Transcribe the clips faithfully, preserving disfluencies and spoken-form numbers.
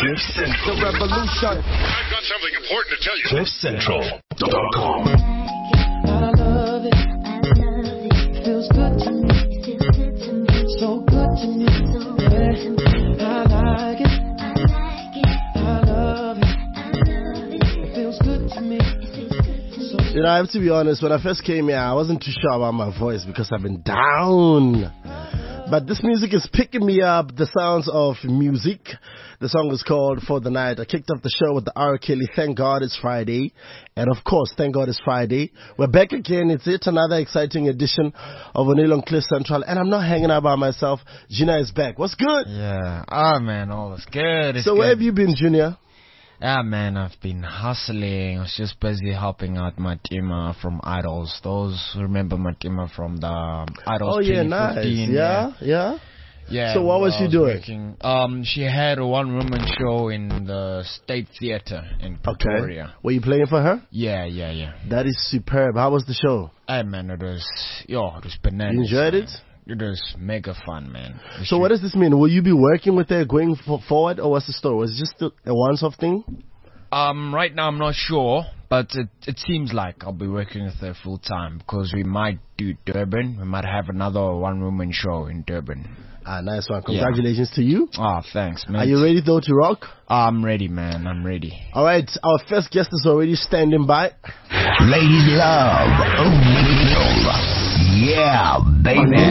Cliff Central. The revolution. I've got something important to tell you. Cliff Central dot com. I love it. It feels good to me. So good to me. I like it. I love it. It feels good to me. You know, I have to be honest, when I first came here, I wasn't too sure about my voice because I've been down. But this music is picking me up, the sounds of music. The song is called For the Night. I kicked off the show with the R. Kelly, Thank God It's Friday. And of course, Thank God It's Friday. We're back again. It's it, another exciting edition of O'Neill on Cliff Central. And I'm not hanging out by myself. Gina is back. What's good? Yeah. Ah, man, all is good. It's so good. Where have you been, Junior? Yeah, man, I've been hustling. I was just busy helping out Matima from Idols. Those who remember Matima from the um, Idols Oh, yeah, twenty fifteen. nice. Yeah, yeah. Yeah. So what was I she was doing? Working, um, she had a one-woman show in the State Theatre in Pretoria. Okay. Were you playing for her? Yeah, yeah, yeah. That is superb. How was the show? Hey, man, it was, yo, it was bananas. You enjoyed man. it? It was mega fun, man. The So what does this mean? Will you be working with her going for forward, or what's the story? Was it just a, a once-off thing? Um, right now I'm not sure, but it it seems like I'll be working with her full time because we might do Durban. We might have another one-woman show in Durban. Ah, nice one. Congratulations yeah. to you. Ah, oh, thanks, man. Are you ready though to rock? I'm ready, man. I'm ready. All right, our first guest is already standing by. Ladies love O'Neill. Yeah, baby.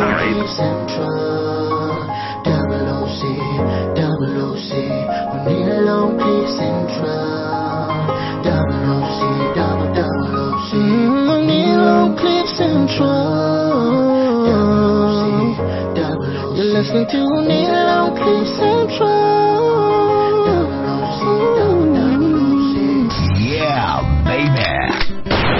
Double O C, double O C, O'Neill on Cliff Central. Double O C, double double O C, O'Neill on Cliff Central. Double O C, double O C, you're listening to O'Neill on Cliff Central. Double O C, double double O C. Yeah, baby.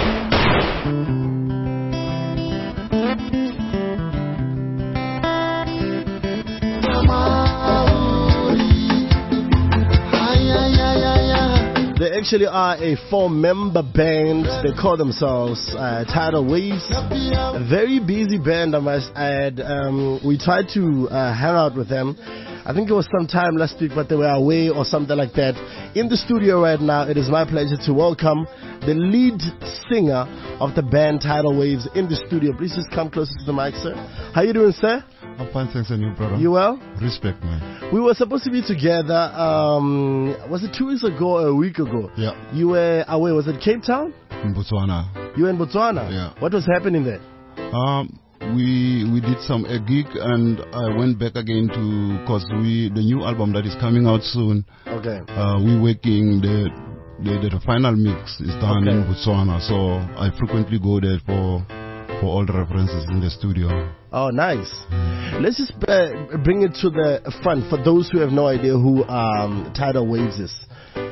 They actually are a four-member band. They call themselves uh, Tidal Waves. A very busy band, I must add. Um, we tried to uh, hang out with them. I think it was sometime last week, but they were away or something like that. In the studio right now, it is my pleasure to welcome the lead singer of the band Tidal Waves in the studio. Please just come closer to the mic, sir. How you doing, sir? I'm fine, thanks, and you, brother? You well? Respect, man. We were supposed to be together, um, was it two weeks ago or a week ago? Yeah. You were away, was it Cape Town? In Botswana. You were in Botswana? Yeah. What was happening there? Um, we we did some a gig, and I went back again to, cause we the new album that is coming out soon. Okay. Uh, we working the the, the final mix is done Okay. in Botswana, so I frequently go there for for all the references in the studio. Oh, nice. Let's just uh, bring it to the front for those who have no idea who um, Tidal Waves is.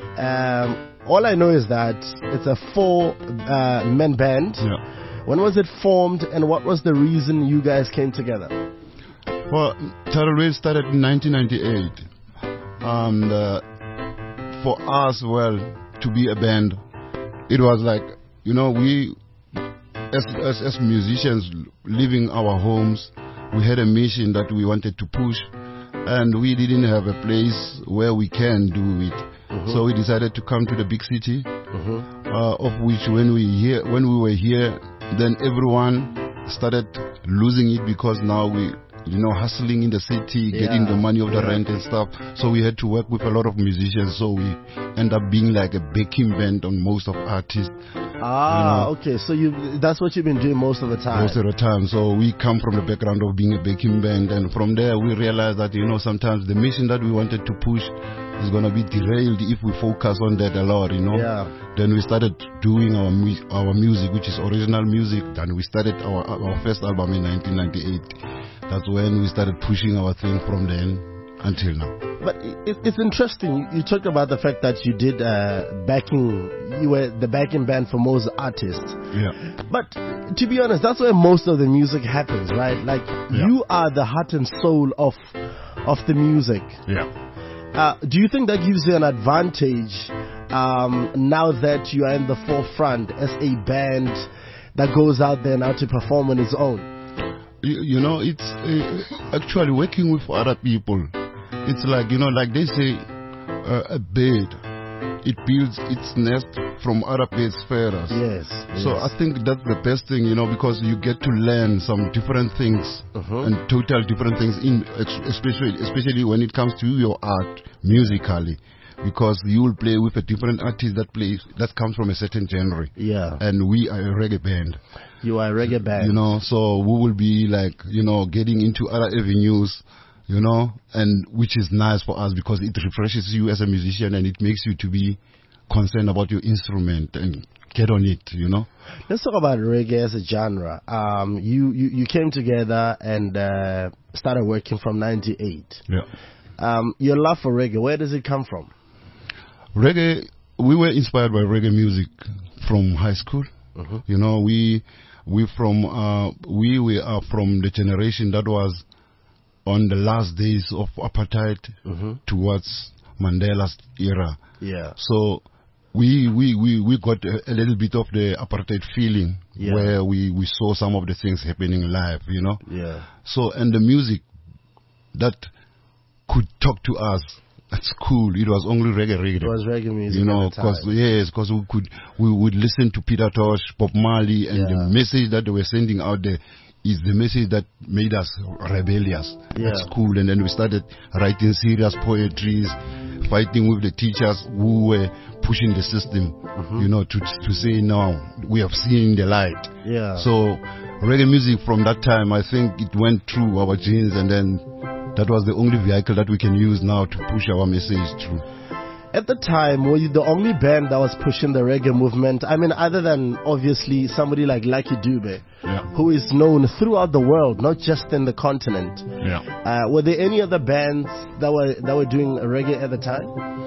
Um, all I know is that it's a four-man uh, band. Yeah. When was it formed, and what was the reason you guys came together? Well, Tidal Waves started in nineteen ninety-eight, and uh, for us, well, to be a band, it was like, you know, we, as, as, as musicians leaving our homes, we had a mission that we wanted to push, and we didn't have a place where we can do it. Mm-hmm. So we decided to come to the big city, mm-hmm. uh, of which when we here, when we were here, then everyone started losing it because now we, you know, hustling in the city, yeah. getting the money of the yeah. rent and stuff. So we had to work with a lot of musicians. So we end up being like a backing band on most of artists. Ah, you know. okay. So you that's what you've been doing most of the time. Most of the time. So we come from the background of being a backing band, and from there we realized that, you know, sometimes the mission that we wanted to push is going to be derailed if we focus on that a lot, you know. Yeah. Then we started doing our mu- our music, which is original music. Then we started our our first album in nineteen ninety-eight. That's when we started pushing our thing from then until now. But it, it's interesting. You, you talked about the fact that you did uh, backing. You were the backing band for most artists. Yeah. But to be honest, that's where most of the music happens, right? Like Yeah. you are the heart and soul of of the music. Yeah. Uh, do you think that gives you an advantage um, now that you are in the forefront as a band that goes out there now to perform on its own? You, you know, it's uh, actually working with other people. It's like, you know, like they say, uh, a bird, it builds its nest from other birds' feathers. Yes. So yes. I think that's the best thing, you know, because you get to learn some different things Uh-huh. and total different things, in ex- especially especially when it comes to your art musically, because you will play with a different artist that plays that comes from a certain genre. Yeah. And we are a reggae band. You are a reggae band. You know, so we will be like, you know, getting into other avenues, you know, and which is nice for us because it refreshes you as a musician and it makes you to be concerned about your instrument and get on it, you know. Let's talk about reggae as a genre. Um, you, you, you came together and uh, started working from ninety-eight. Yeah. Um, your love for reggae, where does it come from? Reggae, we were inspired by reggae music from high school. Uh-huh. You know, we we from uh, we we are from the generation that was on the last days of apartheid Uh-huh. towards Mandela's era. Yeah. So we we we, we got a, a little bit of the apartheid feeling Yeah. where we, we saw some of the things happening live, you know. Yeah. So and the music that could talk to us, that's cool. It was only reggae reggae. It was reggae music. You know, at the time. because yes, because we could we would listen to Peter Tosh, Bob Marley, and Yeah. the message that they were sending out there is the message that made us rebellious. Yeah. That's cool. And then we started writing serious poetries, fighting with the teachers who were pushing the system. Mm-hmm. You know, to to say now we have seen the light. Yeah. So reggae music from that time, I think it went through our genes, and then that was the only vehicle that we can use now to push our message through. At the time, were you the only band that was pushing the reggae movement? I mean, other than obviously somebody like Lucky Dube, Yeah. who is known throughout the world, not just in the continent. Yeah. Uh, were there any other bands that were that were doing reggae at the time?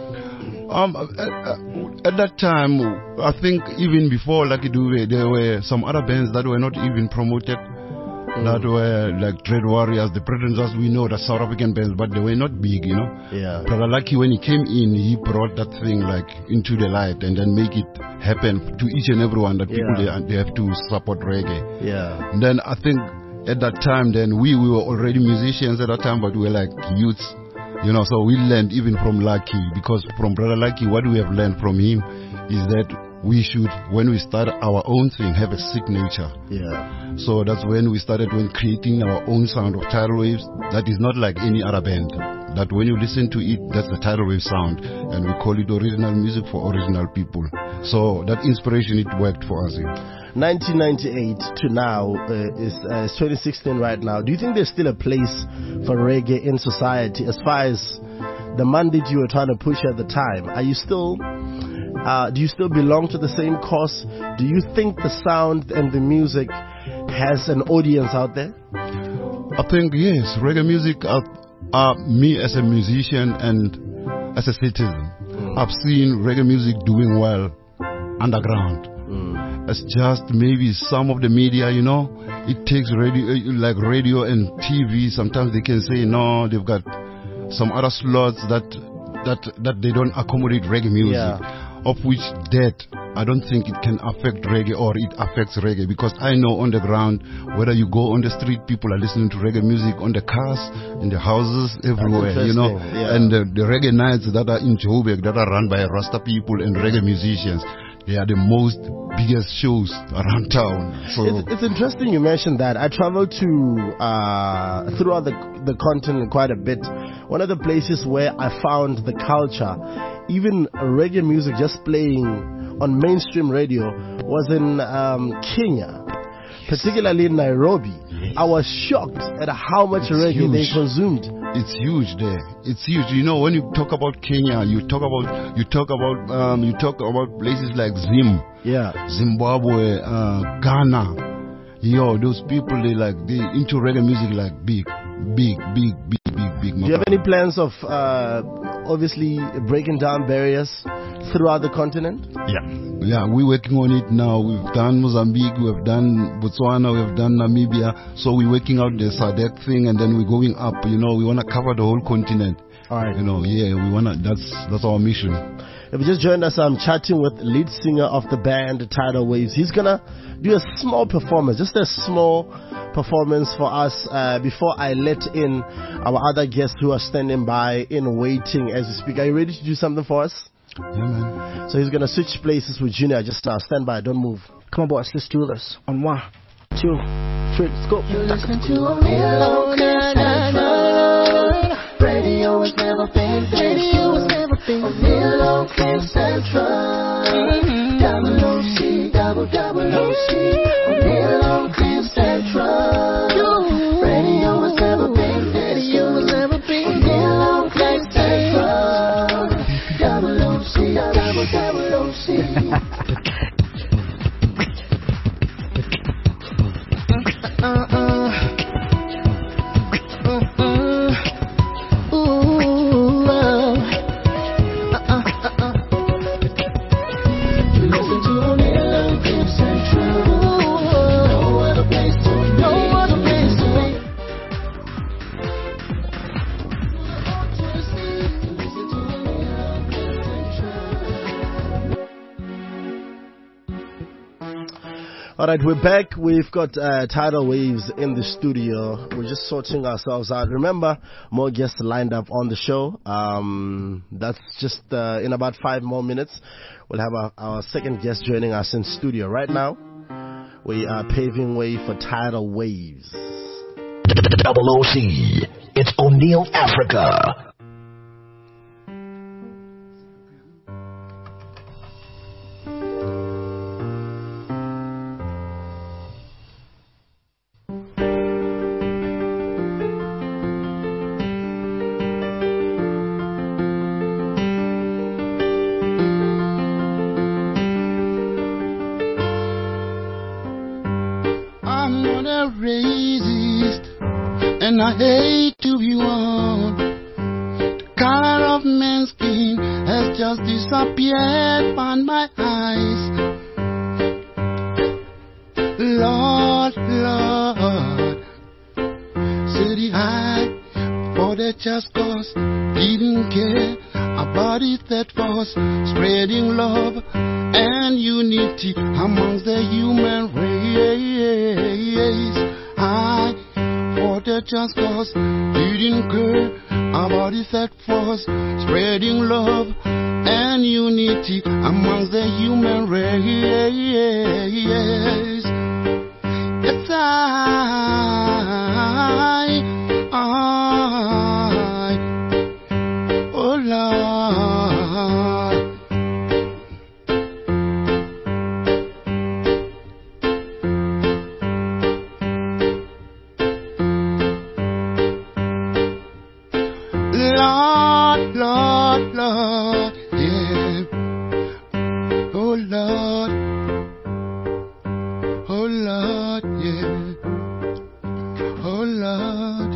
Um, at, uh, at that time, I think even before Lucky Dube, there were some other bands that were not even promoted. That were like Dread Warriors, the Predators. We know the South African bands, but they were not big, you know. Yeah. Brother Lucky, when he came in, he brought that thing like into the light and then make it happen to each and everyone that people Yeah. they, they have to support reggae. Yeah. And then I think at that time, then we, we were already musicians at that time, but we were like youths, you know. So we learned even from Lucky, because from Brother Lucky, what we have learned from him is that we should, when we start our own thing, have a signature. Yeah. So that's when we started when creating our own sound of tidal waves that is not like any other band. That when you listen to it, that's the tidal wave sound, and we call it original music for original people. So that inspiration, it worked for us. Yeah. nineteen ninety-eight to now uh, is uh, it's twenty sixteen right now. Do you think there's still a place for reggae in society as far as the mandate you were trying to push at the time? Are you still uh, do you still belong to the same cause? Do you think the sound and the music has an audience out there? I think yes, reggae music. Uh, uh, me as a musician and as a citizen, Mm. I've seen reggae music doing well underground. Mm. It's just maybe some of the media, you know, it takes radio, like radio and T V. Sometimes they can say no, they've got some other slots that that that they don't accommodate reggae music. Yeah. Of which that I don't think it can affect reggae, or it affects reggae, because I know on the ground, whether you go on the street, people are listening to reggae music on the cars, in the houses, everywhere, you know. interesting, yeah. And the, the reggae nights that are in Joburg, that are run by Rasta people and reggae musicians, they are the most biggest shows around town. So It's, it's interesting you mentioned that. I traveled to uh, throughout the the continent quite a bit. One of the places where I found the culture, even reggae music just playing on mainstream radio, was in um, Kenya, particularly in Nairobi. I was shocked at how much It's reggae they huge. consumed. it's huge there. It's huge. You know, when you talk about Kenya, you talk about you talk about um, you talk about places like Zim, Yeah. Zimbabwe, uh, Ghana. Yo, those people, they like they into reggae music like big, big, big, big, big, big. Do you have any plans of uh, obviously breaking down barriers throughout the continent? Yeah, yeah, we're working on it now. We've done Mozambique, we've done Botswana, we've done Namibia. So we're working out the S A D C thing, and then we're going up. You know, we want to cover the whole continent. All right. You know, yeah, we wanna. That's that's our mission. If you just joined us, I'm chatting with lead singer of the band Tidal Waves. He's gonna do a small performance, just a small performance for us uh, before I let in our other guests who are standing by in waiting as we speak. Are you ready to do something for us? Yeah, man. So he's gonna switch places with Junior. Just uh, stand by, don't move. Come on, boys, let's do this. On one, two, three, let's go. You listen to a Milo Central. Radio has never been Radio has never been Milo Central. Double O C, double double O C. Milo Central. Radio has never been Radio has never been Milo Central. Double O C, double double O C. All right, we're back. We've got uh, Tidal Waves in the studio. We're just sorting ourselves out. Remember, more guests lined up on the show. Um, that's just uh, in about five more minutes. We'll have our, our second guest joining us in studio. Right now, we are paving way for Tidal Waves. Double O C. It's O'Neill Africa. I hate to be one. The color of man's skin has just disappeared from my eyes. Lord, Lord, city high for the just cause, didn't care about it that was spreading love and unity amongst the human race. I the just cause, didn't care about it that was spreading love and unity amongst the human race. Yes, I, I, oh Lord. Lord, Lord, Lord, yeah. Oh Lord, oh Lord, yeah. Oh Lord.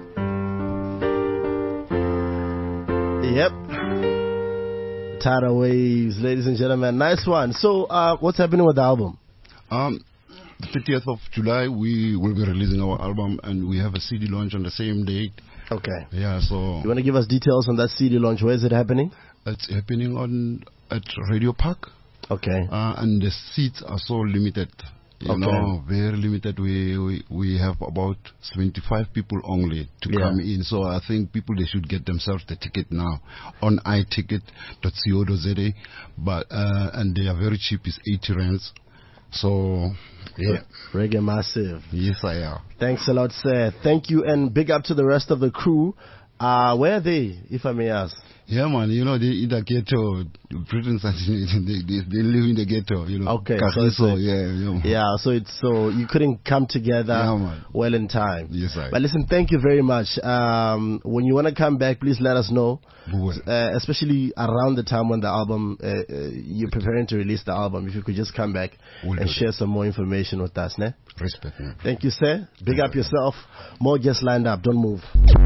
Yep. Tidal Waves, ladies and gentlemen. Nice one. So, uh, what's happening with the album? Um, the thirtieth of July, we will be releasing our album, and we have a C D launch on the same date. Okay. Yeah, so... You want to give us details on that C D launch? Where is it happening? It's happening on at Radio Park. Okay. Uh, and the seats are so limited. You okay. know, very limited. We, we we have about seventy-five people only to yeah. come in. So I think people, they should get themselves the ticket now on i ticket dot co dot z a. But, uh, and they are very cheap. It's eighty rands. So, yeah. Reggae Massive. Yes, I am. Thanks a lot, sir. Thank you, and big up to the rest of the crew. Uh, where are they, if I may ask? Yeah, man, you know, they in the ghetto. Britons, they, they, they live in the ghetto, you know. Okay. So, so like, yeah, yeah, yeah, so it's so you couldn't come together yeah, well in time. Yes, I. But listen, thank you very much. Um, when you want to come back, please let us know. Uh, especially around the time when the album, uh, uh, you're preparing to release the album. If you could just come back we'll and share some more information with us, ne? Respect, man. Thank you, sir. Big up yourself. More guests lined up. Don't move.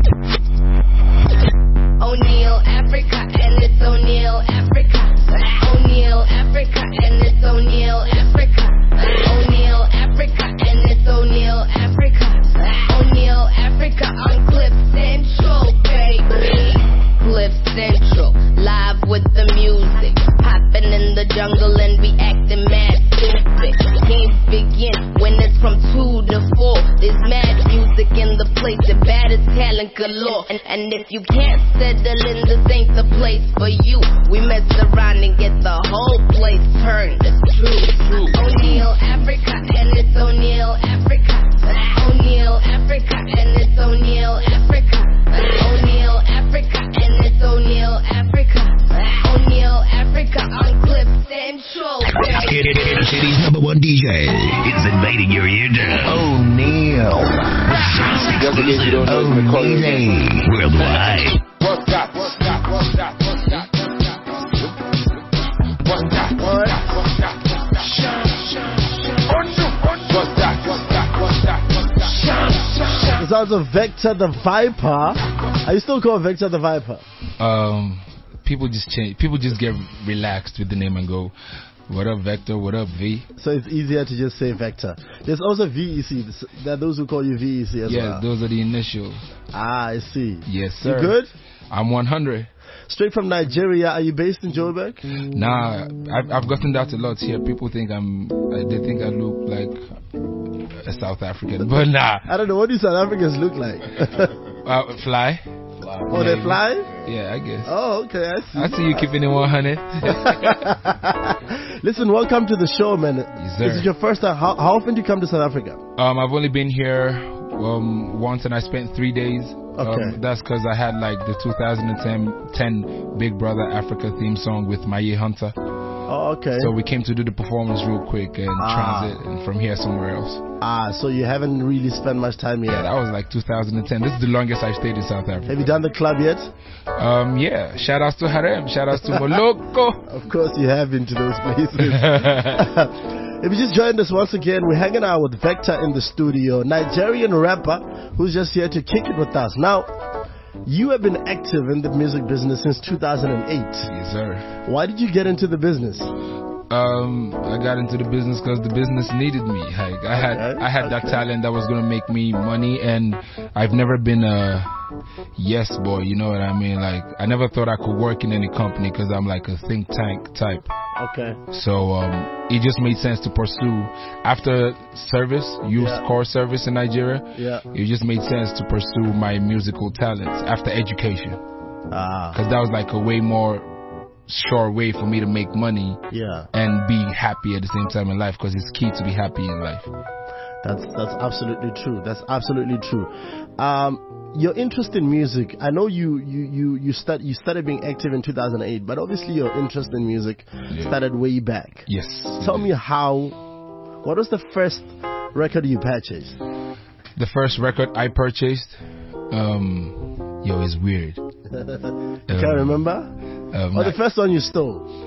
O'Neill, Africa, and it's O'Neill, Africa. O'Neill, Africa, and it's O'Neill, Africa. O'Neill, Africa, and it's O'Neill, Africa. O'Neill, Africa on Cliff Central, baby. Cliff Central, live with the music. in the jungle and be acting mad stupid. Games begin when it's from two to four. There's mad music in the place, the baddest talent galore. And, and if you can't settle in, this ain't the place for you. We mess around and get the whole place turned. True, true. O'Neal Africa and it's O'Neal Africa. O'Neal Africa and it's O'Neal Africa. O'Neal Africa and it's O'Neal Africa. O'Neal Africa on Cliff Central. Inner City's number one D J is invading your eardrum. O'Neal. O'Neal. Worldwide. What's that? What's that? What's that? What's that? What's that? What's that? What's that? What's that? What's that? What's that? The sounds of Vector the Viper. Are you still called Vector the Viper? Um, people just change. People just get relaxed with the name and go, "What up, Vector? What up, V?" So it's easier to just say Vector. There's also V E C. There are those who call you V E C as yeah, well. Yeah, those are the initials. Ah, I see. Yes, sir. You good? I'm one hundred. Straight from Nigeria. Are you based in Joburg? Nah, I've, I've gotten that a lot here. People think I'm, uh, they think I look like a South African, but nah. I don't know. What do South Africans look like? uh, fly. Oh, yeah, they fly? Yeah, I guess. Oh, okay. I see. I see you keeping it one hundred. Listen, welcome to the show, man. Yes, sir. This is your first time. How, how often do you come to South Africa? Um, I've only been here um, once, and I spent three days. Okay. Um, that's because I had like the two thousand ten Big Brother Africa theme song with Maye Hunter. Oh, okay. So we came to do the performance real quick and ah. transit, and from here somewhere else. Ah, so you haven't really spent much time here. Yeah, that was like two thousand ten. This is the longest I've stayed in South Africa. Have you done the club yet? Um, yeah. Shout outs to Harem. Shout outs to Moloko. Of course you have been to those places. If you just joined us once again, we're hanging out with Vector in the studio, Nigerian rapper who's just here to kick it with us. Now, you have been active in the music business since two thousand eight. Yes, sir. Why did you get into the business? Um, I got into the business because the business needed me. Like I had, okay, I had okay. that talent that was gonna make me money, and I've never been a yes boy. You know what I mean? Like I never thought I could work in any company because I'm like a think tank type. Okay. So um, it just made sense to pursue after service, youth yeah. corps service in Nigeria. Yeah. It just made sense to pursue my musical talents after education. Ah. Because that was like a way more sure way for me to make money. Yeah. And be happy at the same time in life, because it's key to be happy in life. That's that's absolutely true. That's absolutely true. Um, your interest in music, I know you you you you start you started being active in two thousand eight, but obviously your interest in music yeah. started way back. Yes. Tell me how. What was the first record you purchased? The first record I purchased, um, yo, it's weird. you um, can't remember? Um, or the first one you stole?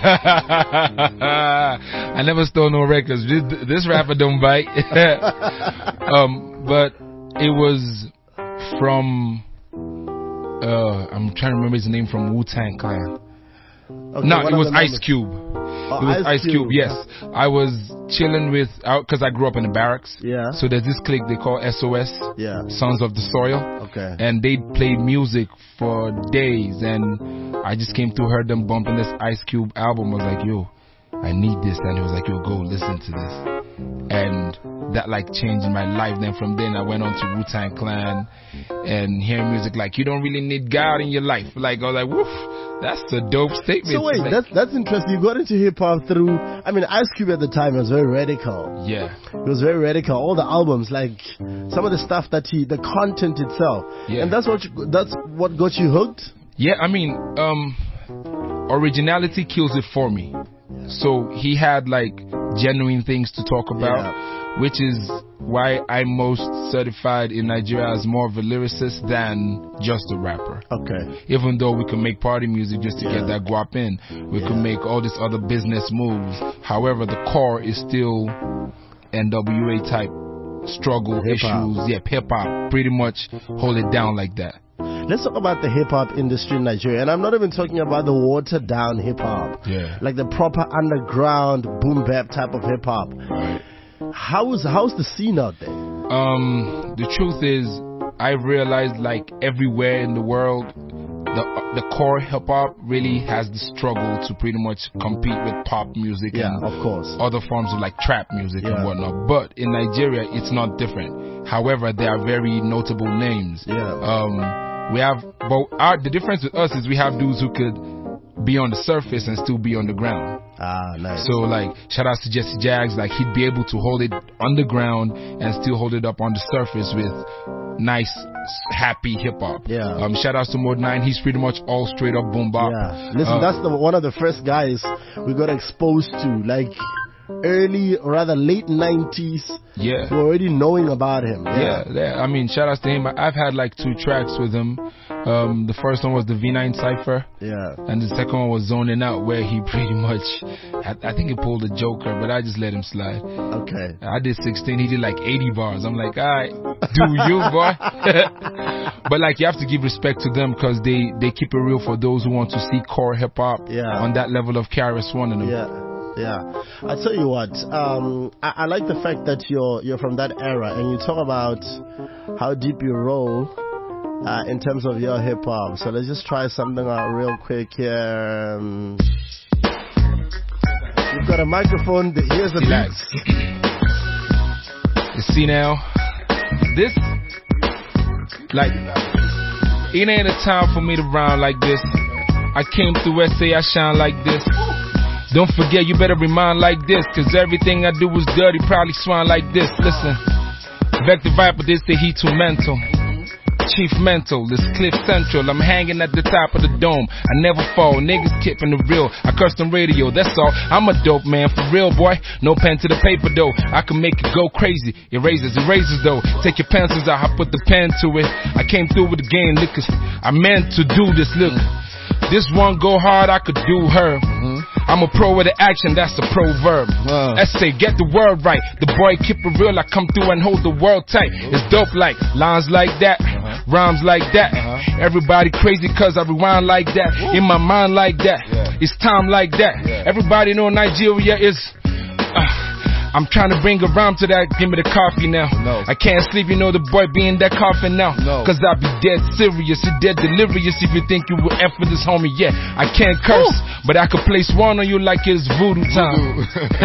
I never stole no records. This, this rapper don't bite. um, but it was from, uh, I'm trying to remember his name, from Wu-Tang Clan. Okay, no, it was Ice Cube. Oh, it was Ice, Ice Cube, Cube, yes. I was chilling with, because I grew up in the barracks. Yeah. So there's this clique they call S O S, yeah. Sons of the Soil. Okay. And they played music for days, and I just came through, heard them bumping this Ice Cube album. I was like, yo, I need this. And he was like, yo, go listen to this. And that like changed my life. Then from then I went on to Wu-Tang Clan and hearing music like, you don't really need God in your life. Like I was like, woof, that's a dope statement. So wait, like, that's that's interesting. You got into hip hop through, I mean, Ice Cube at the time was very radical. Yeah. It was very radical. All the albums, like some of the stuff that he, the content itself. Yeah. And that's what you, that's what got you hooked? Yeah, I mean, um, originality kills it for me. So he had like genuine things to talk about, yeah. which is why I'm most certified in Nigeria as more of a lyricist than just a rapper. Okay. Even though we can make party music just to yeah. get that guap in, we yeah. can make all these other business moves. However, the core is still N W A type struggle hip-hop. issues. Yeah, hip hop. Pretty much hold it down like that. Let's talk about the hip-hop industry in Nigeria. And I'm not even talking about the watered-down hip-hop. Yeah. Like the proper underground boom-bap type of hip-hop. Right. How's, how's the scene out there? Um, the truth is, I've realized like everywhere in the world, the the core hip hop really has the struggle to pretty much compete with pop music Yeah, and of course. other forms of like trap music Yeah. and whatnot. But in Nigeria, it's not different. However, there are very notable names. Yeah. Um, we have, but our, the difference with us is we have dudes who could be on the surface and still be on the ground. Ah, nice. So like, shout out to Jesse Jags, like he'd be able to hold it on the ground and still hold it up on the surface with nice, happy hip hop. Yeah. Um, shout out to Mode nine, he's pretty much all straight up boom bop. Yeah. Listen, Uh, that's the one of the first guys we got exposed to, like early or rather late nineties. Yeah. We're already knowing about him. Yeah, yeah. I mean, shout outs to him. I've had like two tracks with him. Um, the first one was the V nine Cypher. Yeah. And the second one was Zoning Out, where he pretty much, I, I think he pulled a Joker, but I just let him slide. Okay. I did sixteen, he did like eighty bars. I'm like, alright, do you, boy? But like, you have to give respect to them because they, they keep it real for those who want to see core hip hop Yeah. on that level of K R S One. And Yeah. Yeah, I tell you what, um, I, I like the fact that you're you're from that era and you talk about how deep you roll uh, in terms of your hip hop. So let's just try something out real quick here. Um, you've got a microphone. Here's the Relax. You see now, this, like, it ain't a time for me to rhyme like this. I came through S A, I shine like this. Don't forget, you better remind like this, cause everything I do is dirty, probably swine like this. Listen, Vector Viper, this the heat too mental. Chief Mental, this Cliff Central, I'm hanging at the top of the dome. I never fall, niggas keeping the real. I custom radio, that's all. I'm a dope man, for real, boy. No pen to the paper though. I can make it go crazy. Erasers, erasers though. Take your pencils out, I put the pen to it. I came through with the game, niggas. I meant to do this, look. This one go hard, I could do her. Mm-hmm. I'm a pro with the action, that's a proverb. Uh. Let's say, get the word right. The boy keep it real, I come through and hold the world tight. It's dope like lines like that, uh-huh. Rhymes like that. Uh-huh. Everybody crazy cause I rewind like that. Woo. In my mind like that, yeah. It's time like that. Yeah. Everybody know Nigeria is... Uh, I'm trying to bring a rhyme to that, give me the coffee now. No. I can't sleep, you know the boy be in that coffin now. No. Cause I be dead serious, you dead delirious if you think you will F with this homie. Yeah, I can't curse, Ooh. But I could place one on you like it's voodoo time.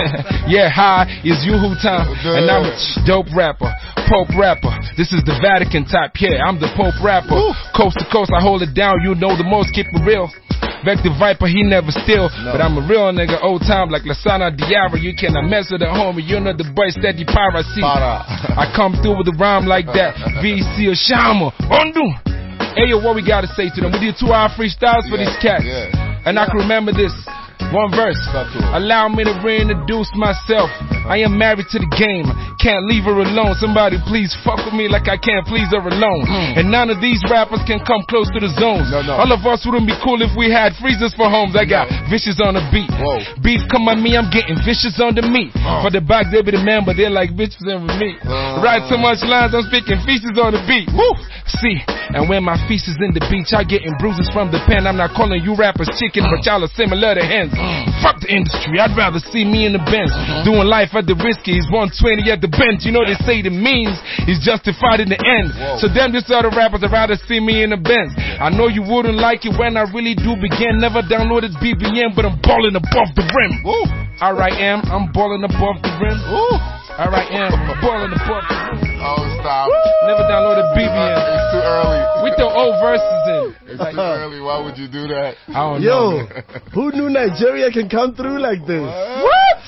Yeah, high is yoo-hoo time. And I'm a dope rapper, Pope rapper. This is the Vatican type, yeah, I'm the Pope rapper. Ooh. Coast to coast, I hold it down, you know the most, keep it real. Vector Viper, he never steal, no. But I'm a real nigga, old time like Lasana Diara. You cannot mess with the homie, you know the boy steady piracy. Para. I come through with a rhyme like that. V C or Shama, Ondu. Hey yo, what we gotta say to them? We did two hour freestyles for yeah, these cats, yeah. And I can remember this. One verse, allow me to reintroduce myself. I am married to the game, can't leave her alone. Somebody please fuck with me like I can't please her alone. Mm. And none of these rappers can come close to the zones. No, no. All of us wouldn't be cool if we had freezers for homes. I got no. Vicious on the beat. Whoa. Beef come on me, I'm getting vicious on the meat. Uh. For the back, they be the man, but they're like bitches and me. Uh. Write so much lines, I'm speaking feces on the beat. Woo! See, and when my feces in the beach, I getting bruises from the pen. I'm not calling you rappers chicken, but y'all are similar to hens. Fuck the industry, I'd rather see me in the Benz. Uh-huh. Doing life at the risky, he's one twenty at the bench. You know they say the means is justified in the end. Whoa. So them just other rappers, I'd rather see me in the Benz. I know you wouldn't like it when I really do begin. Never downloaded B B M, but I'm balling above the rim. Alright, am, I'm balling above the rim. Alright, am, I'm balling above the rim. Oh, stop. Woo. Never downloaded B B M. It's too early. We throw old verses in. It's too early. Why would you do that? I don't Yo, know. Who knew Nigeria can come through like this? What?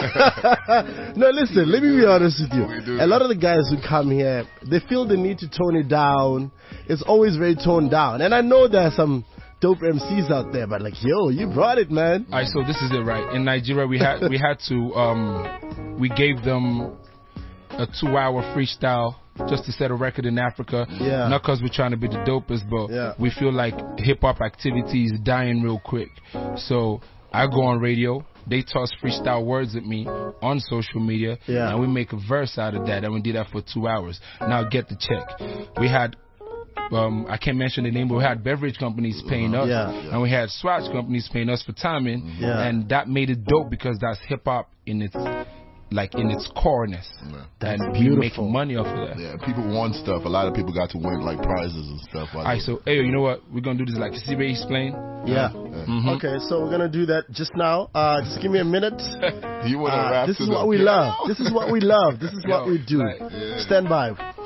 No, listen, let me be honest with you. A lot of the guys who come here, they feel the need to tone it down. It's always very toned down. And I know there are some dope M Cs out there, but like, yo, you brought it, man. Alright, so this is it, right? In Nigeria, we had we had to um we gave them a two-hour freestyle just to set a record in Africa. Yeah. Not because we're trying to be the dopest, but yeah. we feel like hip-hop activity is dying real quick. So I go on radio, they toss freestyle words at me on social media, yeah. and we make a verse out of that, and we did that for two hours. Now get the check. We had Um, I can't mention the name, but we had beverage companies paying us, yeah, yeah. and we had Swatch companies paying us for timing, yeah. and that made it dope because that's hip hop in its like in its coreness. Yeah. That's and beautiful. we make money off of that. Yeah, people won stuff. A lot of people got to win like prizes and stuff. All right, so hey, you know what? We're gonna do this like C B explained. Yeah. Yeah. Mm-hmm. Okay, so we're gonna do that just now. Uh, just give me a minute. You want to Uh, rap this to is the what we piano? love. This is what we love. This is what Yo, we do. like, yeah. Stand by.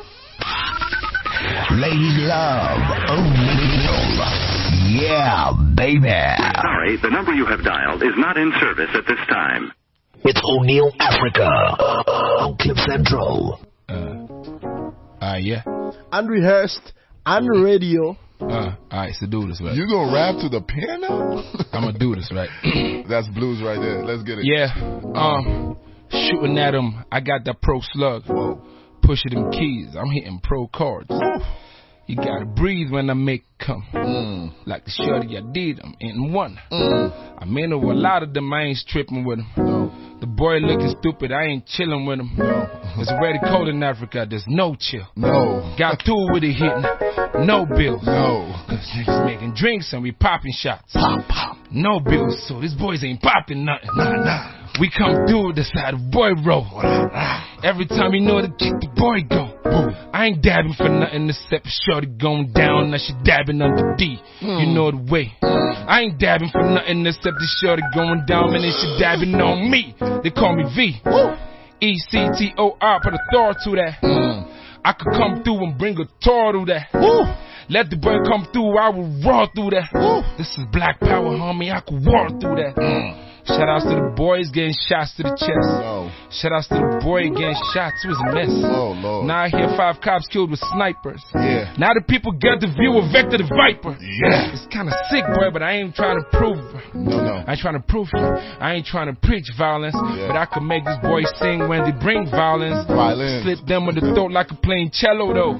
Lady Love, O'Neal. Yeah, baby. Sorry, the number you have dialed is not in service at this time. It's O'Neal Africa on Clip Central. Uh, uh, yeah. Unrehearsed, unradio. Uh, all right, so do this right. You gonna rap to the piano? I'm gonna do this right. That's blues right there. Let's get it. Yeah. Um, shooting at him, I got that pro slug. Whoa. Pushing them keys, I'm hitting pro chords. You gotta breathe when I make come. Mm. Like the shorty I did, I'm in one. Mm. I'm in over a lot of them, I ain't stripping with them. No. The boy looking stupid, I ain't chilling with him. No. It's already cold in Africa, there's no chill. No. Got through with it hitting, no bills. No. Cause niggas making drinks and we popping shots. Pop, pop. No bills, so these boys ain't popping nothing. Nah, nah. We come through with the side of boy roll. Every time you know the kick, the boy go. Boom. I ain't dabbing for nothing except shorty going down. Now she dabbing under D. Mm. You know the way. Mm. I ain't dabbing for nothing except the shorty going down. And then she dabbing on me. They call me V. E C T O R, put a Thor to that. Mm. I could come through and bring a Thor to that. Woo. Let the boy come through, I will roar through that. Woo. This is black power, homie, I could war through that. Mm. Shout outs to the boys getting shots to the chest. No. Shout outs to the boy getting shots. It was a mess. Oh, Lord. Now I hear five cops killed with snipers. Yeah. Now the people get the view of Vector the Viper. Yeah. It's kind of sick, boy, but I ain't trying to prove. No, no. I ain't trying to prove you. I ain't trying to preach violence. Yeah. But I can make this boy sing when they bring violence. Violence. Slip them in the throat like a plain cello, though.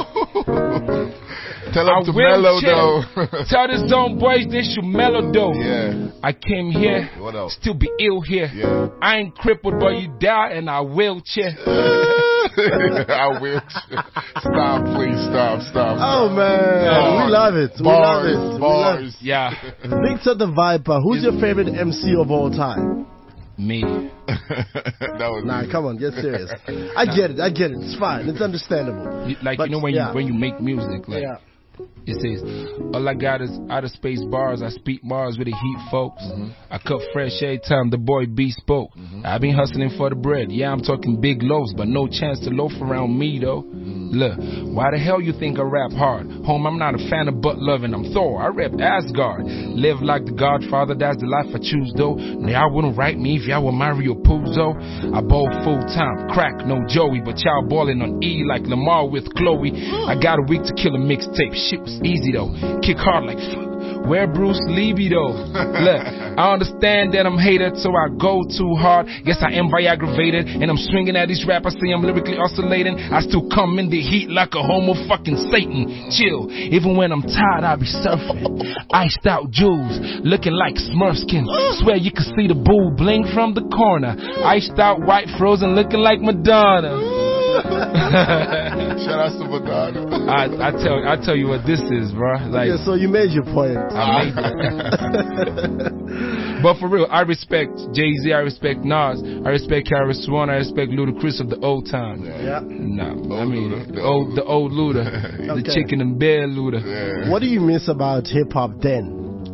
Tell them I to will mellow, chill. though. Tell the zone boys they should mellow, though. Yeah. I came here, What else? still be ill here. Yeah. I ain't crippled, but you die and I wheelchair. I will. Stop, please. Stop, stop. Oh, man. Bars. We love it. We Bars, love it. bars. We love Yeah, it. Victor the Viper, who's your favorite M C of all time? me. That was Nah, me. come on, get serious. I get it. I get it. It's fine. It's understandable. You- Like But, you know when yeah. you when you make music, like Yeah. it says, all I got is outer space bars. I speak Mars with the heat, folks. Mm-hmm. I cut fresh every time the boy B spoke. Mm-hmm. I been hustling for the bread. Yeah, I'm talking big loaves, but no chance to loaf around me though. Mm-hmm. Look, why the hell you think I rap hard? Home, I'm not a fan of butt loving. I'm Thor. I rep Asgard. Live like the Godfather. That's the life I choose though. Now y'all wouldn't write me if y'all were Mario Puzo. I bowl full time, crack no Joey, but y'all balling on E like Lamar with Chloe. I got a week to kill a mixtape. Shit was easy though. Kick hard like fuck. Where Bruce Lee be though? Look, I understand that I'm hated, so I go too hard. Guess I am Viagravated, and I'm swinging at these rappers. See I'm lyrically oscillating. I still come in the heat like a homo fucking Satan. Chill, even when I'm tired, I be surfing. Iced out jewels, looking like Smurfskin. Swear you can see the boo bling from the corner. Iced out white frozen, looking like Madonna. Shout out to Madonna. I, I tell I tell you what this is, bro. Like, Yeah, so you made your point. I made it. But for real, I respect Jay-Z, I respect Nas, I respect Karis One, I respect Ludacris of the old time. Yeah. Nah, I Old mean Luda. the old the old Luda, the Okay. chicken and bear Luda. Yeah. What do you miss about hip hop then?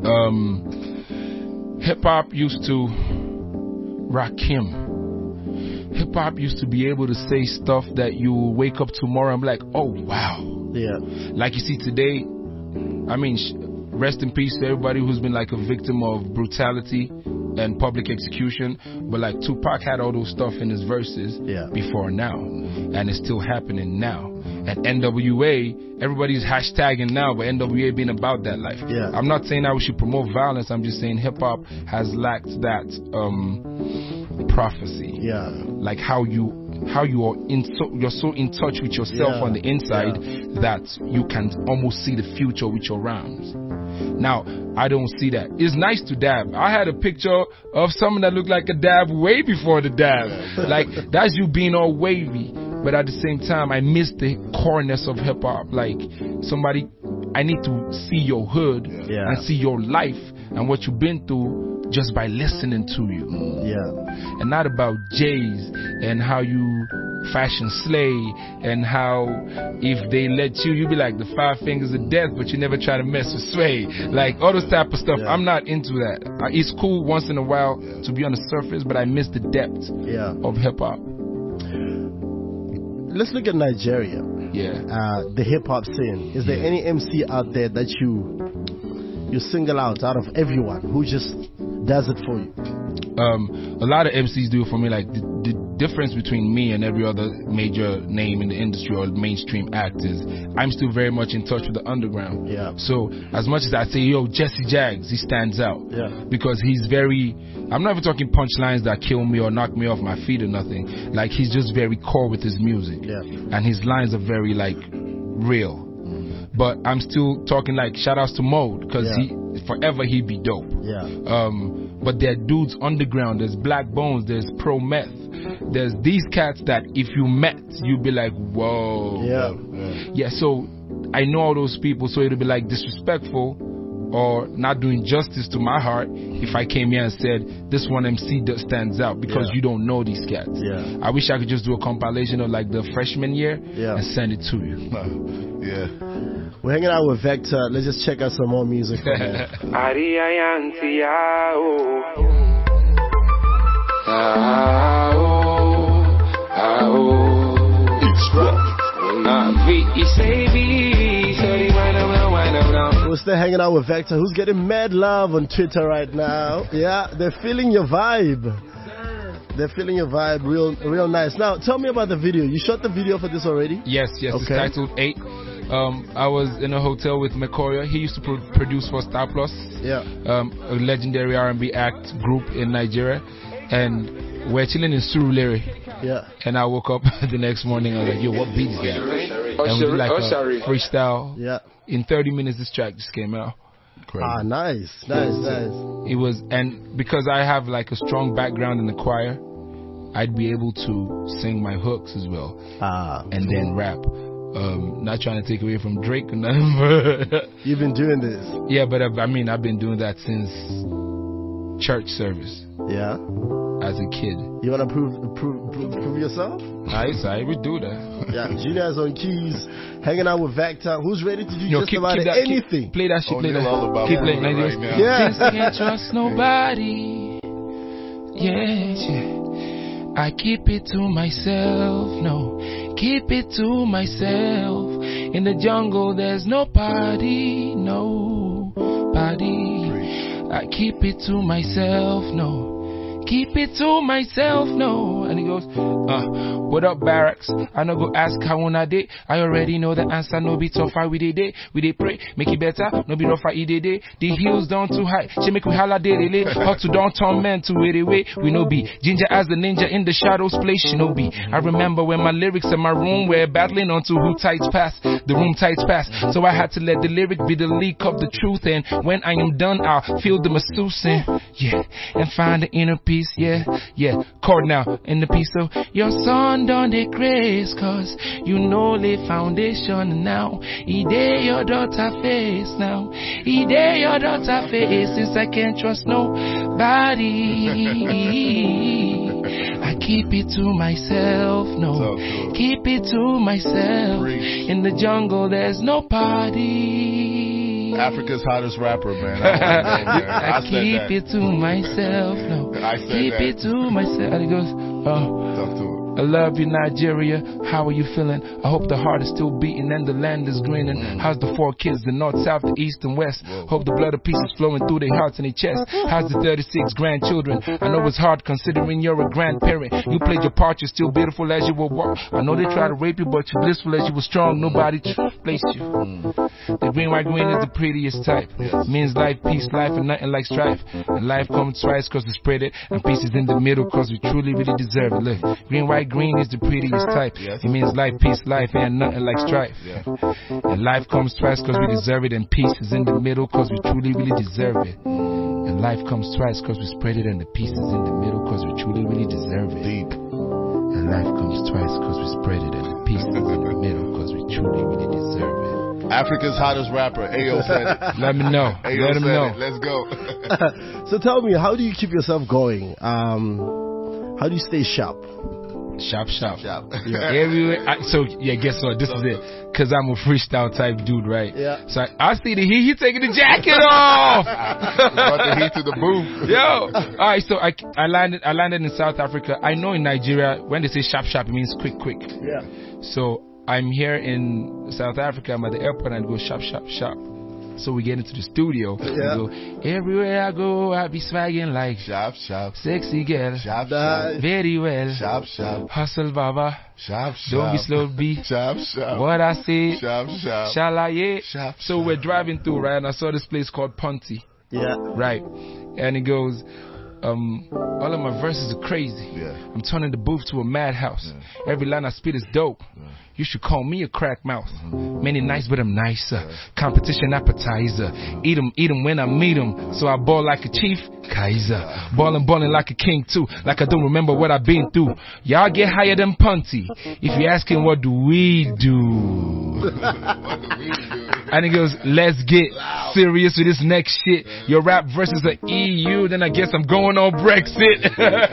Um, hip hop used to rock him. Hip hop used to be able to say stuff that you wake up tomorrow and be like, oh wow. Yeah. Like you see today, I mean, sh- rest in peace to everybody who's been like a victim of brutality and public execution. But like Tupac had all those stuff in his verses Yeah. before now, and it's still happening now. And N W A, everybody's hashtagging now, but N W A being about that life. Yeah. I'm not saying that we should promote violence. I'm just saying hip hop has lacked that um, prophecy. Yeah. Like how you how you are in so you're so in touch with yourself Yeah, on the inside that you can almost see the future with your rhymes. Now, I don't see that. It's nice to dab. I had a picture of someone that looked like a dab way before the dab. Like, that's you being all wavy. But at the same time, I miss the coreness of hip hop. Like, somebody I need to see your hood Yeah. and see your life and what you've been through just by listening to you. Yeah. And not about J's and how you fashion slay and how if they let you, you be like the five fingers of death, but you never try to mess with Sway. Like all this type of stuff. Yeah. I'm not into that. Uh, It's cool once in a while to be on the surface, but I miss the depth Yeah. of hip hop. Let's look at Nigeria. Yeah. Uh, the hip hop scene. Is there Yeah. any M C out there that you you single out out of everyone who just does it for you? Um, a lot of M Cs do it for me. Like the, the difference between me and every other major name in the industry or mainstream act is I'm still very much in touch with the underground. Yeah. So as much as I say, yo, Jesse Jags, he stands out. Yeah. Because he's very, I'm not even talking punchlines that kill me or knock me off my feet or nothing. Like he's just very core with his music. Yeah. And his lines are very like real. But I'm still talking like shout outs to Mode because Yeah. he forever he'd be dope. Yeah. Um, but there are dudes underground. There's Black Bones. There's Pro Meth. There's these cats that if you met, you'd be like, whoa. Yeah. Yeah. So I know all those people. So it'd be like disrespectful or not doing justice to my heart if I came here and said this one M C that stands out because Yeah. you don't know these cats. Yeah. I wish I could just do a compilation of like the freshman year Yeah. and send it to you. Yeah. We're hanging out with Vector. Let's just check out some more music from him. We're still hanging out with Vector, who's getting mad love on Twitter right now. Yeah, they're feeling your vibe. They're feeling your vibe real real nice. Now, tell me about the video. You shot the video for this already? Yes, yes. Okay. It's titled Eight. Um, I was in a hotel with McCoya. He used to pro- produce for Star Plus, Yeah. um, a legendary R and B act group in Nigeria, and we're chilling in Surulere. Yeah. And I woke up the next morning. I was like, "Yo, what beat is that?" And we did like a freestyle. Yeah. In thirty minutes, this track just came out. Ah, nice, nice, nice. It was, and because I have like a strong background in the choir, I'd be able to sing my hooks as well, Ah, and then rap. Um, not trying to take away from Drake or nothing. You've been doing this. Yeah, but I, I mean, I've been doing that since church service Yeah. as a kid. You wanna prove prove prove, prove yourself? I I would do that. Yeah. Junior's on keys, hanging out with Vector. Who's ready to do Yo, just keep, about keep that, anything? Keep, play that shit. Oh, play Neil that. Alibaba Keep playing right like this. now. Yeah. Since I can't trust nobody. Yeah, yeah. I keep it to myself, no. Keep it to myself. In the jungle, there's no party, no party. I keep it to myself, no. Keep it to myself, no. And he goes, uh, what up, Barracks? I no go ask how on I did. I already know the answer, no be tougher. We did it, we did pray, make it better, no be rougher, he did it. The heels down too high, she make we holla did it. How to downtown man to it away. We no be ginger as the ninja in the shadows play shinobi. I remember when my lyrics in my room were battling onto who tights pass, the room tights pass. So I had to let the lyric be the leak of the truth. And when I am done, I'll feel the masseusin, yeah, and find the inner peace. Yeah, yeah, chord now in the piece. So your son done the grace, cause you know the foundation now. He day your daughter face now. He day your daughter face. Since I can't trust nobody, I keep it to myself, no. Keep it to myself. In the jungle, there's no party. Africa's hottest rapper, man. I, know, man. I, I keep that. it to myself, no. I said keep that. it to myself. And he goes, oh. Talk to it. I love you, Nigeria. How are you feeling? I hope the heart is still beating and the land is grinning. Mm. How's the four kids, the north, south, the east, and west? Whoa. Hope the blood of peace is flowing through their hearts and their chest. How's the thirty-six grandchildren? I know it's hard considering you're a grandparent. You played your part, you're still beautiful as you were walk. I know they try to rape you, but you're blissful as you were strong. Nobody placed you. Mm. The green, white, green is the prettiest type. Means life, peace, life, and nothing like strife. And life comes twice cause we spread it. And peace is in the middle cause we truly, really deserve it. Look, green, white, green is the prettiest type. Yes. It means life, peace, life, and nothing like strife. Yeah. And life comes twice cause we deserve it. And peace is in the middle cause we truly, really deserve it. And life comes twice cause we spread it. And the peace is in the middle cause we truly, really deserve it. Deep. And life comes twice cause we spread it. And the peace is in the middle cause we truly, really deserve it. Africa's hottest rapper. Ayo said it. Let me know. Ayo Let him said know. it. Let's go. So tell me, how do you keep yourself going? Um, how do you stay sharp? Sharp, sharp. Sharp. Yeah. Everywhere. I, so yeah, guess what? This is it. Cause I'm a freestyle type dude, right? Yeah. So I, I see the heat. He taking the jacket off. Brought the heat to the booth. Yo. All right. So I I landed I landed in South Africa. I know in Nigeria when they say sharp, sharp, it means quick, quick. Yeah. So I'm here in South Africa. I'm at the airport and I go sharp, sharp, sharp. So we get into the studio. Yeah. We go, everywhere I go, I be swagging like Sharp, sharp. sexy girl. Sharp, sharp. Very well. Sharp, sharp. Hustle, Baba. Sharp, sharp. Don't be slow, B. Sharp, sharp. What I say. Sharp, sharp. Shalaye. Sharp, So sharp. we're driving through, right? And I saw this place called Ponty. Yeah. Right. And it goes, um, all of my verses are crazy. Yeah. I'm turning the booth to a madhouse. Yeah. Every line I spit is dope. Yeah. You should call me a crack mouth. Mm-hmm. Many nice, but I'm nicer. Competition appetizer. Eat 'em, eat 'em when I meet 'em. So I ball like a chief, Kaiser. Ballin', ballin' like a king too. Like I don't remember what I've been through. Y'all get higher than Punty. If you're asking what do we do? What do we do? And he goes, let's get serious with this next shit. Your rap versus the E U, then I guess I'm going on Brexit.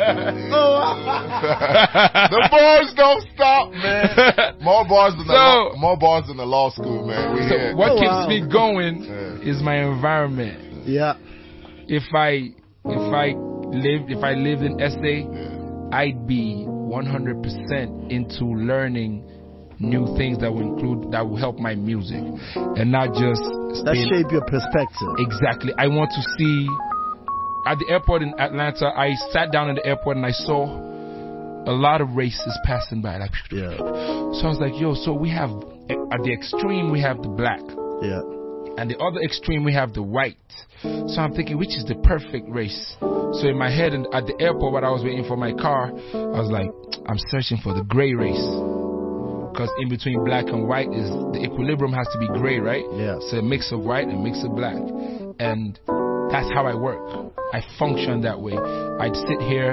The bars don't stop, man. More bars than the So- law, more bars than the law school, man. We So here. what Oh, keeps wow. me going Yeah. is my environment. Yeah. If I if I lived if I lived in S A, I'd be one hundred percent into learning new things that will include that will help my music and not just That stay- shape your perspective. Exactly. I want to see at the airport in Atlanta. I sat down at the airport and I saw a lot of races passing by. Like, Yeah. so I was like, yo, so we have at the extreme we have the black. Yeah. And the other extreme, we have the white. So I'm thinking, which is the perfect race? So in my head, and at the airport, while I was waiting for my car, I was like, I'm searching for the gray race. Because in between black and white is the equilibrium has to be gray, right? Yeah. So a mix of white and a mix of black. And that's how I work. I function that way. I'd sit here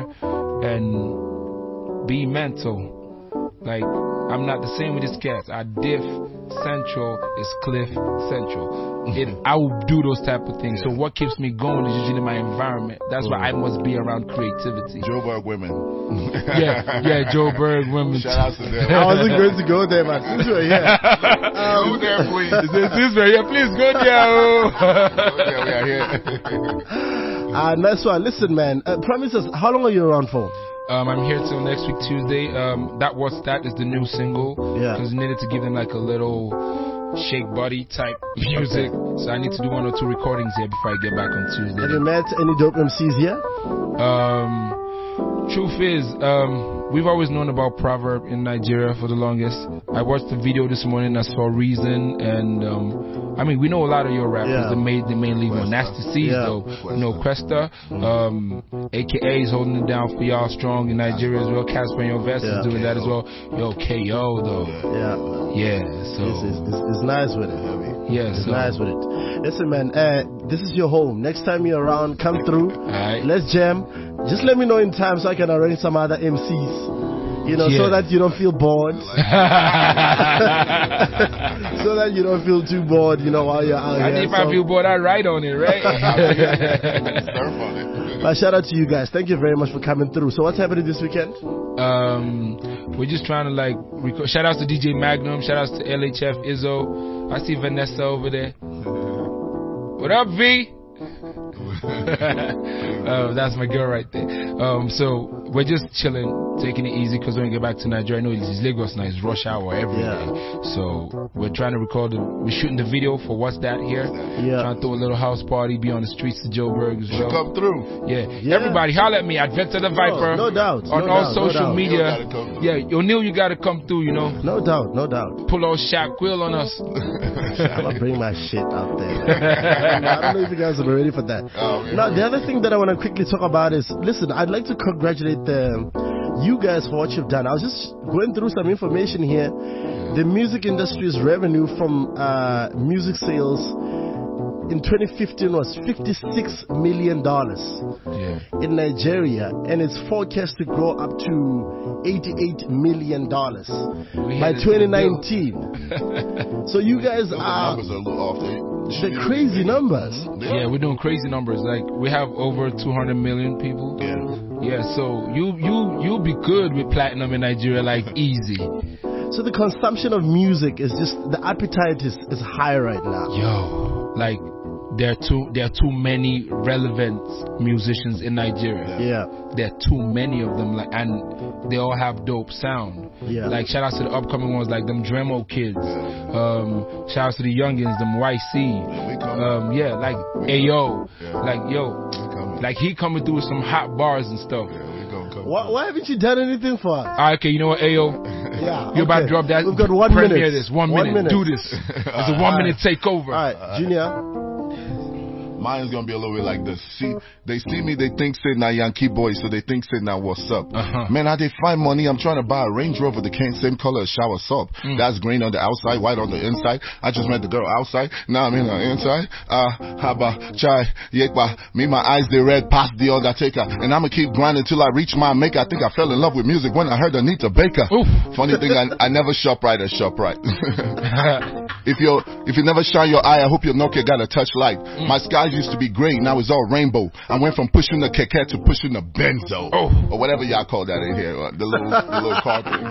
and be mental. Like, I'm not the same with these cats. I diff central is cliff central. It, I will do those type of things. So what keeps me going is usually my environment. That's why I must be around creativity. Joburg women. Yeah, yeah, Joburg women. Shout out to them. I wasn't going to go there, but since we're here. Um, Go there, please. This way, yeah, please go there. Go there, we are here. Uh, nice one. Listen, man. Uh, promise us, how long are you around for? Um, I'm here till next week Tuesday. Um, that What's That is the new single. Yeah. Because we needed to give them like a little shake body type music. So I need to do one or two recordings here before I get back on Tuesday. Have you met any dope M Cs here? Um, truth is, um, we've always known about Proverb in Nigeria for the longest. I watched the video this morning. I saw Reason, and um, I mean, we know a lot of your rappers. Yeah. The main, the main lead one, Nasty C's, Yeah. though. You know, Questa, um, A K A is holding it down for y'all strong in Nigeria as well. Casper and your Vest Yeah. is doing that as well. Yo, K O though. Yeah. Yeah, so It's, it's, it's, it's nice with it. yeah, It's so nice with it. Listen, man, uh, this is your home. Next time you're around, come through. Alright. Let's jam. Just let me know in time so I can arrange some other M Cs. You know, so Yeah. that you don't feel bored. So that you don't feel too bored, you know, while you're out I here. think if I So- feel bored, I write on it, right? Surf on it. But shout out to you guys. Thank you very much for coming through. So what's happening this weekend? Um, we're just trying to like record. Shout outs to D J Magnum. Shout outs to L H F Izzo. I see Vanessa over there. What up, V? uh, that's my girl right there. Um, so we're just chilling, taking it easy because when we get back to Nigeria, I know it's Lagos now, it's rush hour every Yeah. day. So we're trying to record. The, we're shooting the video for What's That here. Yeah. Trying to throw a little house party, be on the streets of Joburg as well. Come through. Yeah. Yeah. Everybody, holla at me at Vector the Viper. No, no doubt. On no all doubt, no social doubt. media. O'Neal gotta come through. Yeah, O'Neal, you gotta come through, you know. No doubt, no doubt. Pull out Shaq Quill on us. I'm gonna bring my shit out there. I don't know if you guys are ready for that. Oh, yeah. Now, the other thing that I want to quickly talk about is, listen, I'd like to congratulate the, you guys for what you've done. I was just going through some information here. The music industry's revenue from uh, music sales in twenty fifteen was fifty-six million dollars Yeah. in Nigeria, and it's forecast to grow up to eighty-eight million dollars We by had it twenty to nineteen. So you guys Those are numbers are a little off. They, the crazy numbers. Yeah, we're doing crazy numbers. Like we have over two hundred million people. Yeah. Yeah, so you you you'll be good with platinum in Nigeria, like easy. So the consumption of music is just, the appetite is, is high right now. Yo, like there are too there are too many relevant musicians in Nigeria. Yeah. There are too many of them, like, and they all have dope sound. Yeah. Like shout out to the upcoming ones like them Dremo kids. Um, shout out to the youngins, them Y C. Um, yeah, like Ayo, like yo, like he coming through with some hot bars and stuff. Why, why haven't you done anything for us? All right, okay, you know what, Ayo? Yeah. You're about to okay. drop that. We've got one Premiere minute. this. One, One minute. minute. Do this. It's a one minute takeover. All right, Junior. Mine's gonna be a little bit like this. See, they see me, they think say now Yankee boy, so they think say now what's up. Uh-huh. Man, how they find money? I'm trying to buy a Range Rover, the can't same color as shower soap. Mm. That's green on the outside, white on the inside. I just met the girl outside, now I'm in the inside. Uh, haba, chai, yekba, me my eyes they red, past the Undertaker, and I'ma keep grinding till I reach my maker. I think I fell in love with music when I heard Anita Baker. Oof. Funny thing, I, I never shop right at shop right. If you if you never shine your eye, I hope your Nokia got a touch light. Mm. My skies used to be gray, now it's all rainbow. I went from pushing the keke to pushing the benzo, Oh. or whatever y'all call that in here, uh, the little the little car thing.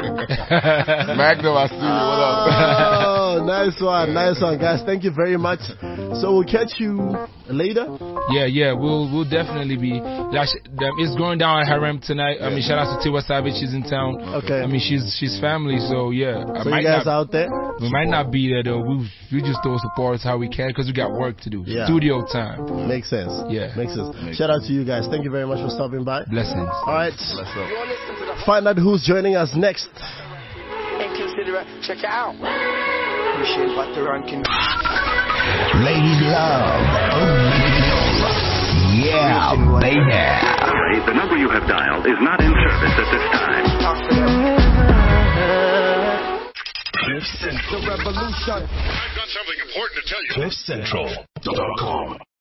Magnum, I see you. What up? Oh, nice one, nice one, guys. Thank you very much. So we'll catch you later. Yeah, yeah, we'll we'll definitely be. Like, it's going down at Harem tonight. I mean, shout out to Tiwa Savage, she's in town. Okay. I mean, she's she's family, so yeah. I So might you guys not, out there? we might not be there though. We we just throw support us how we can because we got work to do. Yeah. Studio time. Makes sense. Yeah. Makes sense. Shout out to you guys. Thank you very much for stopping by. Blessings. All right. Find out who's joining us next. Inconsiderate. Check it out. Appreciate what the ranking. Ladies love original. Yeah, baby. Sorry, the number you have dialed is not in service at this time. Cliff Central. The revolution. I've got something important to tell you. Cliff Central dot com.